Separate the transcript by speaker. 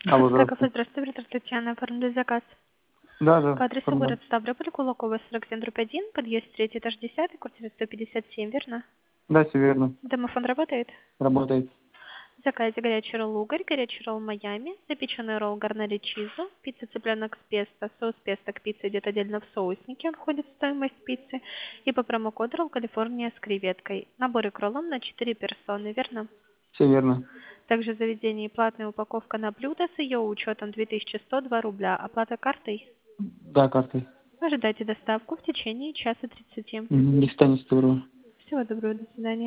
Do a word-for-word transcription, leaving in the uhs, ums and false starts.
Speaker 1: Алло,
Speaker 2: Кафе,
Speaker 1: здравствуйте.
Speaker 2: здравствуйте, Виталий Татьяна, оформлю заказ.
Speaker 1: Да, да,
Speaker 2: По адресу
Speaker 1: формат.
Speaker 2: город Ставрополь, Кулакова, сорок семь, дробь один, подъезд третий, этаж десятый, квартира сто пятьдесят семь, верно?
Speaker 1: Да, все верно.
Speaker 2: Домофон работает?
Speaker 1: Работает.
Speaker 2: В заказе горячий ролл угорь, горячий ролл Майами, запеченный ролл гарнери чизу, пицца цыпленок с песто, соус песто к пицце идет отдельно в соусники, он входит в стоимость пиццы, и по промокоду ролл Калифорния с креветкой. Наборы к роллам на четыре персоны, верно?
Speaker 1: Все верно.
Speaker 2: Также в заведении платная упаковка на блюдо с ее учетом две тысячи сто два рубля. Оплата картой?
Speaker 1: Да, картой.
Speaker 2: Ожидайте доставку в течение часа тридцати.
Speaker 1: Угу. Не станет здорово.
Speaker 2: Всего доброго, до свидания.